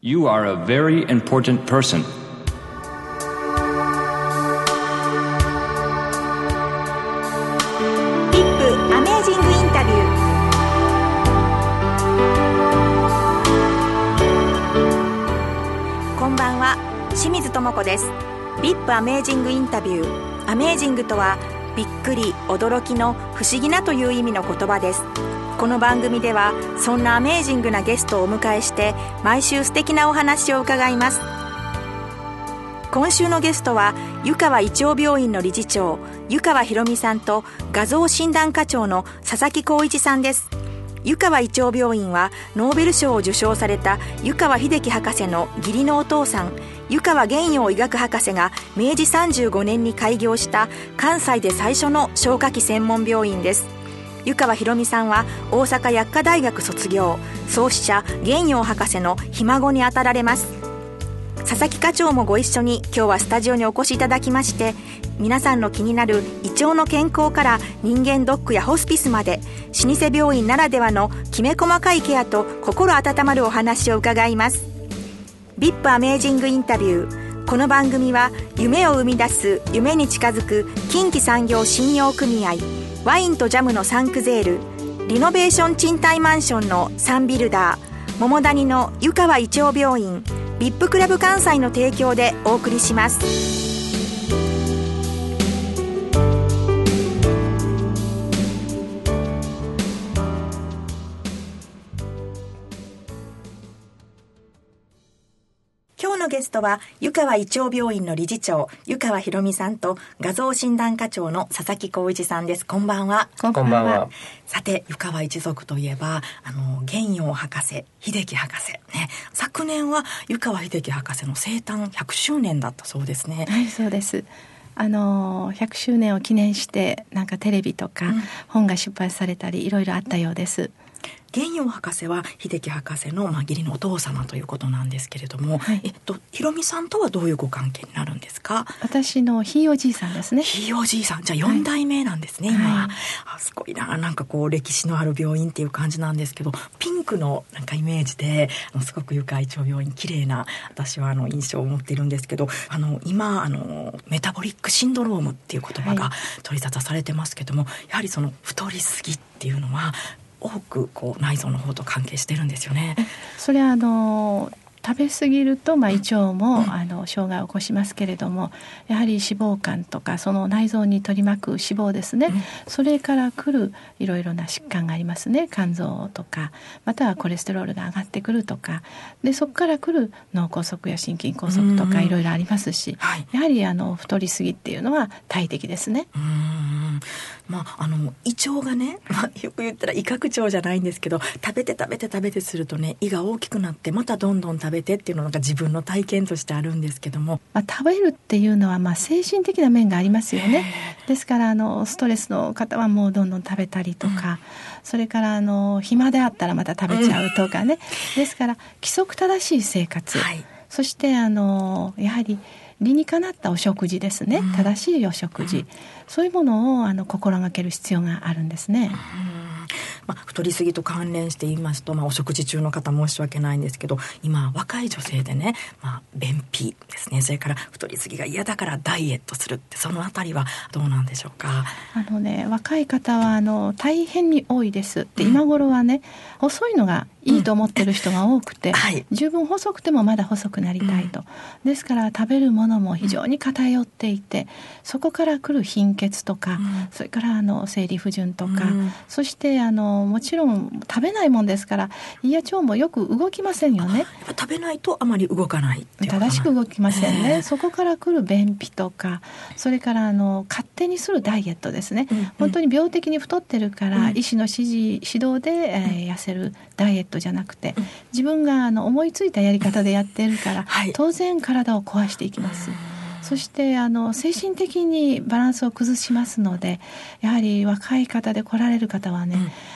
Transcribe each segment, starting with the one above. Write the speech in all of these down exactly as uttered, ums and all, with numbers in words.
You are a very important person. ビップアメージングインタビュー。こんばんは、清水智子です。ビップアメージングインタビュー。アメージングとはびっくり、驚きの不思議なという意味の言葉です。この番組ではそんなアメージングなゲストをお迎えして毎週素敵なお話を伺います。今週のゲストは湯川胃腸病院の理事長湯川博美さんと画像診断課長の佐々木浩一さんです。湯川胃腸病院はノーベル賞を受賞された湯川秀樹博士の義理のお父さん湯川玄洋医学博士が明治さんじゅうごねんに開業した関西で最初の消化器専門病院です。湯川博美さんは大阪薬科大学卒業、創始者玄洋博士のひ孫にあたられます。佐々木課長もご一緒に今日はスタジオにお越しいただきまして、皆さんの気になる胃腸の健康から人間ドックやホスピスまで老舗病院ならではのきめ細かいケアと心温まるお話を伺います。ビップアメージングインタビュー。この番組は夢を生み出す、夢に近づく近畿産業信用組合、ワインとジャムのサンクゼール、リノベーション賃貸マンションのサンビルダー、桃谷の湯川胃腸病院、ビップクラブ関西の提供でお送りします。今日のゲストは湯川胃腸病院の理事長湯川博美さんと画像診断課長の佐々木浩一さんです。こんばんは。 こんばんは。 さて、湯川一族といえばあの玄洋博士、秀樹博士、ね、昨年は湯川秀樹博士の生誕ひゃくしゅうねんだったそうですね。 はい、そうです。あのひゃくしゅうねんを記念してなんかテレビとか本が出版されたり、いろいろあったようです。 玄洋博士は秀樹博士の、まあ、義理のお父様ということなんですけれども、はい、えっと、博美さんとはどういうご関係になるんですか？ 私のひいおじいさんですね。 ひいおじいさん、じゃあよん代目なんですね、はい、今、はい、あ、すごいな、なんかこう歴史のある病院っていう感じなんですけど、ピンクのなんかイメージで、あのすごく湯川胃腸病院綺麗な、私はあの印象を持っているんですけど、あの今あのメタボリックシンドロームっていう言葉が取り沙汰されてますけども、はい、やはりその太りすぎっていうのは多くこう内臓の方と関係してるんですよね。 それはあの食べ過ぎると、まあ、胃腸も、うん、あの障害を起こしますけれども、やはり脂肪肝とかその内臓に取り巻く脂肪ですね、うん、それから来るいろいろな疾患がありますね。肝臓とか、またはコレステロールが上がってくるとかで、そこから来る脳梗塞や心筋梗塞とかいろいろありますし、はい、やはりあの太りすぎっていうのは大敵ですね。 うーん、まあ、あの胃腸がね、まあ、よく言ったら胃拡張じゃないんですけど、食べて食べて食べてするとね、胃が大きくなってまたどんどん食べてっていうのが自分の体験としてあるんですけども、 まあ、食べるっていうのはまあ精神的な面がありますよね。ですからあのストレスの方はもうどんどん食べたりとか、うん、それからあの暇であったらまた食べちゃうとかね、うん、ですから規則正しい生活、はい、そしてあのやはり理にかなったお食事ですね、うん、正しいお食事、うん、そういうものをあの心がける必要があるんですね。 うん、まあ、太りすぎと関連して言いますと、まあ、お食事中の方申し訳ないんですけど、今若い女性でね、まあ、便秘ですね、それから太りすぎが嫌だからダイエットするって、そのあたりはどうなんでしょうか？ あのね、若い方はあの大変に多いです。で、今頃はね、細いのがいいと思ってる人が多くて、うん、はい、十分細くてもまだ細くなりたいと、うん、ですから食べるものも非常に偏っていて、そこから来る貧血とか、うん、それからあの生理不順とか、うん、そしてあのもちろん食べないもんですから胃や腸もよく動きませんよね。やっぱ食べないとあまり動かないっていうかな、 正しく動きませんね、えー、そこから来る便秘とか、それからあの勝手にするダイエットですね、うんうん、本当に病的に太ってるから、うん、医師の指示指導で、えー、痩せるダイエットじゃなくて、うん、自分があの思いついたやり方でやってるから、はい、当然体を壊していきます。そしてあの精神的にバランスを崩しますので、やはり若い方で来られる方はね、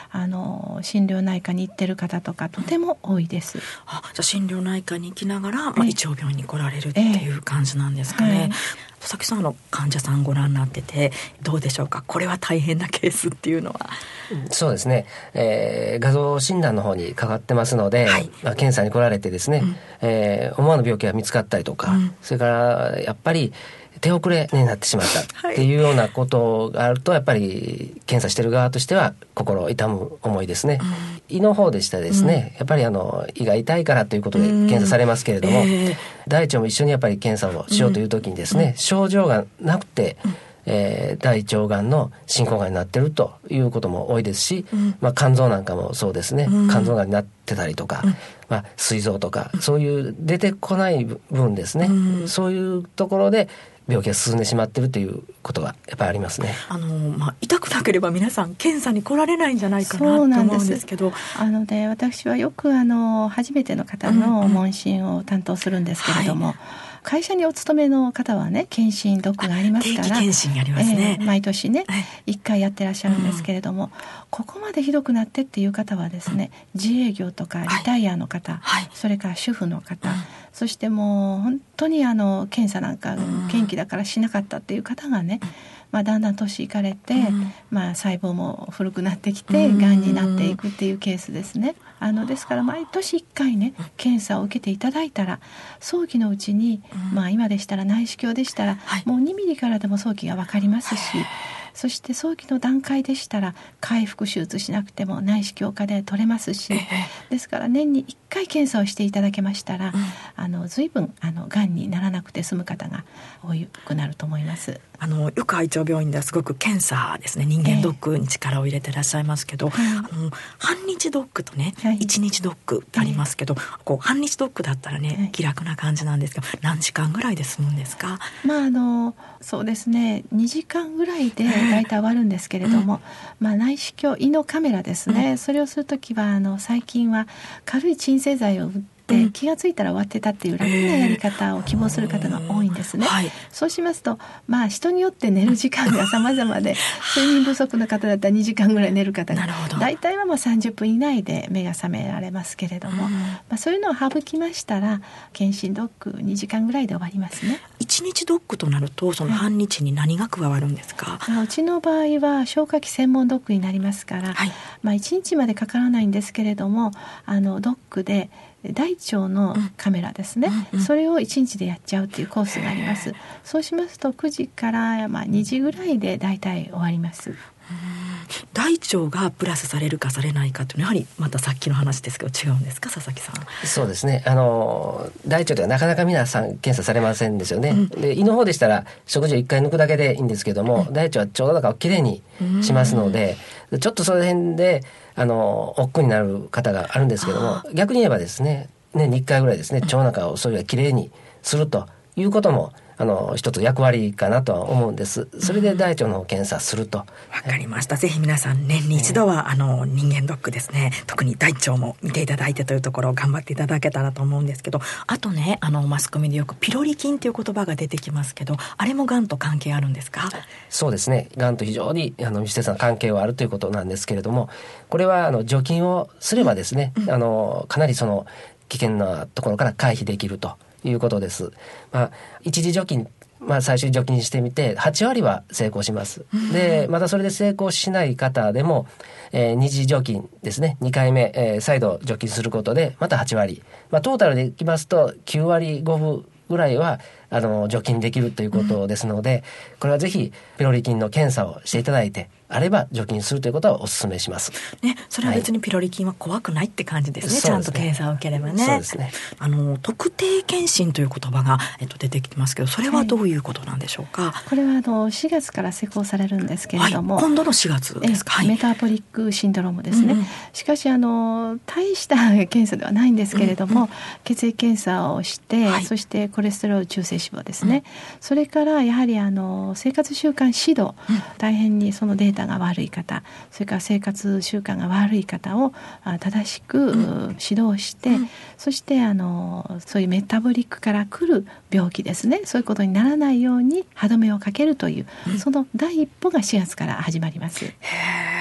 あの心療内科に行ってる方とかとても多いです。 あ、じゃあ心療内科に行きながら、まあ、胃腸病院に来られるっていう感じなんですかね。はい、佐々木さんの患者さんご覧になっててどうでしょうか。これは大変なケースっていうのは。 そうですね、えー、画像診断の方にかかってますので、はい、まあ、検査に来られてですね、うん、えー、思わぬ病気が見つかったりとか、うん、それからやっぱり手遅れになってしまったっていうようなことがあると、やっぱり検査してる側としては心痛む思いですね。うん、胃の方でしたらですね、うん、やっぱりあの胃が痛いからということで検査されますけれども、うん、えー、大腸も一緒にやっぱり検査をしようという時にですね、うん、症状がなくて、うん、えー、大腸がんの進行がんになっているということも多いですし、うん、まあ、肝臓なんかもそうですね、うん、肝臓がんになってたりとか、うん、まあ、膵臓とか、そういう出てこない分ですね、うん、そういうところで病気が進んでしまっているということがやっぱりありますね。 あの、まあ、痛くなければ皆さん検査に来られないんじゃないかなと思うんですけど。 あので私はよくあの初めての方の問診を担当するんですけれども、うんうん、はい、会社にお勤めの方はね、検診ドックがありますから、 定期検診ありますね、 えー、毎年ね、はい、いっかいやってらっしゃるんですけれども、うん、ここまでひどくなってっていう方はですね、うん、自営業とかリタイアの方、はい、それから主婦の方、うん、そしてもう本当にあの検査なんか元気だからしなかったっていう方がね、うん、まあ、だんだん年いかれて、うん、まあ、細胞も古くなってきて、うん、がんになっていくっていうケースですね。あのですから毎年いっかいね、検査を受けていただいたら早期のうちに、うん、まあ、今でしたら内視鏡でしたら、はい、もうにミリからでも早期が分かりますし、そして早期の段階でしたら開腹手術しなくても内視鏡下で取れますし、ですから年にいっかい検査をしていただけましたら、うん、あの随分あのがんにならなくて済む方が多くなると思います。 あのよく愛腸病院ではすごく検査ですね、人間ドックに力を入れてらっしゃいますけど、えー、あの半日ドックとね、はい、いちにちドックってありますけど、えー、こう半日ドックだったらね、はい、気楽な感じなんですけど、何時間ぐらいで済むんですか？ まああのそうですね、にじかんぐらいでだいたい終わるんですけれども、うん、まあ、内視鏡胃のカメラですね、うん、それをするときはあの最近は軽い鎮静剤を打ってで気がついたら終わってたっていう楽なやり方を希望する方が多いんですね、はい、そうしますと、まあ、人によって寝る時間が様々で睡眠不足の方だったらにじかんぐらい寝る方が大体はもうさんじゅっぷん以内で目が覚められますけれども、うん、まあ、そういうのを省きましたら検診ドックにじかんぐらいで終わりますね。 いちにちドックとなるとその半日に何が加わるんですか？ はい、うちの場合は消化器専門ドックになりますから、はい、まあ、いちにちまでかからないんですけれども、あのドックで大腸のカメラですね、うんうんうん、それをいちにちでやっちゃうっていうコースがあります。そうしますとくじからまあにじぐらいでだいたい終わります。うん、 大腸がプラスされるかされないかというのはやはりまたさっきの話ですけど違うんですか、佐々木さん？ そうですね、あの大腸ではなかなか皆さん検査されませんですよね、うん、で胃の方でしたら食事をいっかい抜くだけでいいんですけども、うん、大腸は腸の中をきれいにしますので、うん、ちょっとその辺であの億劫になる方があるんですけども、逆に言えばですね、年にいっかいぐらいですね、腸の中をそれがきれいにするということもあの一つ役割かなとは思うんです。それで大腸の検査すると。わかりました。ぜひ皆さん年に一度は、えー、あの人間ドックですね、特に大腸も見ていただいてというところを頑張っていただけたらと思うんですけど、あとね、あのマスコミでよくピロリ菌という言葉が出てきますけど、あれもがんと関係あるんですか？ そうですね、がんと非常にあの密接な関係はあるということなんですけれども、これはあの除菌をすればですね、うん、あのかなりその危険なところから回避できるということです。まあ、一次除菌、まあ、最終除菌してみてはちわりは成功します。でまたそれで成功しない方でも、えー、二次除菌ですね、にかいめ、えー、再度除菌することでまたはちわり、まあ、トータルでいきますときゅうわりごぶぐらいはあの除菌できるということですので、これはぜひピロリ菌の検査をしていただいてあれば除菌するということはお勧めします、 ね、それは別にピロリ菌は怖くないって感じですね、はい、ちゃんと検査を受ければね。 そうですね。 あの特定検診という言葉が、えっと、出てきてますけど、それはどういうことなんでしょうか？はい、 これはあのしがつから施行されるんですけれども、 はい、今度のしがつですか？はい、 メタボリックシンドロームですね、うんうん、しかしあの大した検査ではないんですけれども、うんうん、血液検査をして、はい、そしてコレステロール中性脂肪ですね、うん、それからやはりあの生活習慣指導、うん、大変にそのデータが悪い方、それから生活習慣が悪い方を正しく指導して、うん、そしてあのそういうメタボリックから来る病気ですね、そういうことにならないように歯止めをかけるという、うん、その第一歩がしがつから始まります。へー、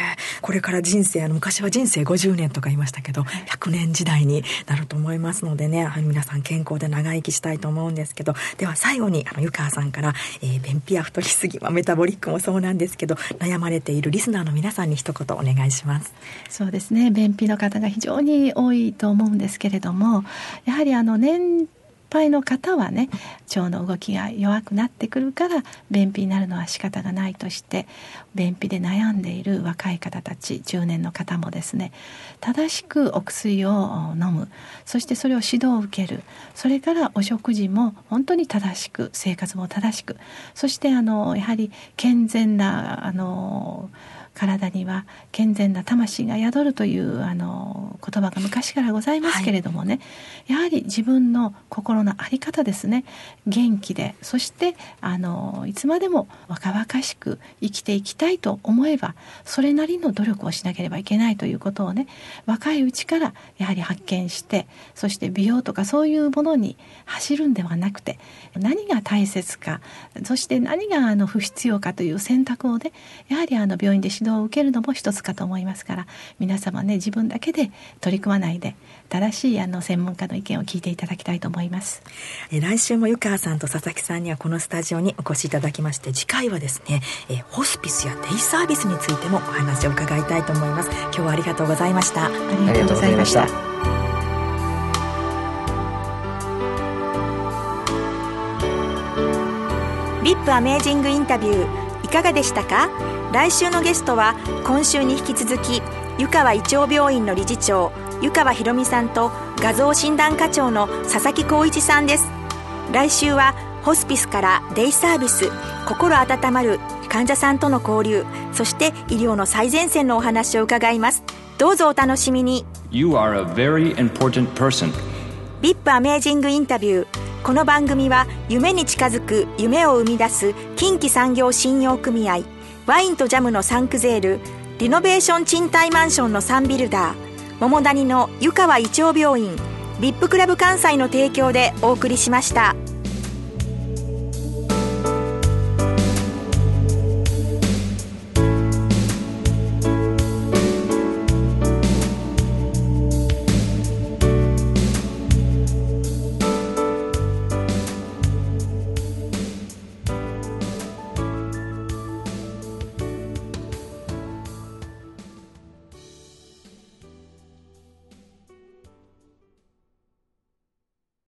これから人生、あの昔は人生ごじゅうねんとか言いましたけど、ひゃくねん時代になると思いますのでね、皆さん健康で長生きしたいと思うんですけど、では最後にあの湯川さんから、えー、便秘や太りすぎ、まあ、メタボリックもそうなんですけど、悩まれているリスナーの皆さんに一言お願いします。 そうですね、便秘の方が非常に多いと思うんですけれども、やはりあの年配の方はね、腸の動きが弱くなってくるから便秘になるのは仕方がないとして、便秘で悩んでいる若い方たち、中年の方もですね、正しくお薬を飲む、そしてそれを指導を受ける、それからお食事も本当に正しく、生活も正しく、そしてあのやはり健全なあの体には健全な魂が宿るというあの言葉が昔からございますけれどもね、はい、やはり自分の心の在り方ですね、元気で、そしてあのいつまでも若々しく生きていきたいと思えば、それなりの努力をしなければいけないということをね、若いうちからやはり発見して、そして美容とかそういうものに走るんではなくて、何が大切か、そして何があの不必要かという選択をね、やはりあの病院で指導を受けるのも一つかと思いますから、皆様ね、自分だけで取り組まないで、正しいあの専門家の意見を聞いていただきたいと思います。 え来週も湯川さんと佐々木さんにはこのスタジオにお越しいただきまして、次回はですね、えホスピスやデイサービスについてもお話を伺いたいと思います。今日はありがとうございました。 ありがとうございました。 ブイアイピー アメージングインタビューいかがでしたか？来週のゲストは今週に引き続き湯川胃腸病院の理事長湯川博美さんと画像診断課長の佐々木浩一さんです。来週はホスピスからデイサービス、心温まる患者さんとの交流、そして医療の最前線のお話を伺います。どうぞお楽しみに。 You are a very important person. ブイアイピー アメージングインタビュー。この番組は夢に近づく夢を生み出す近畿産業信用組合、ワインとジャムのサンクゼール、リノベーション賃貸マンションのサンビルダー、桃谷の湯川胃腸病院、ブイアイピー クラブ関西の提供でお送りしました。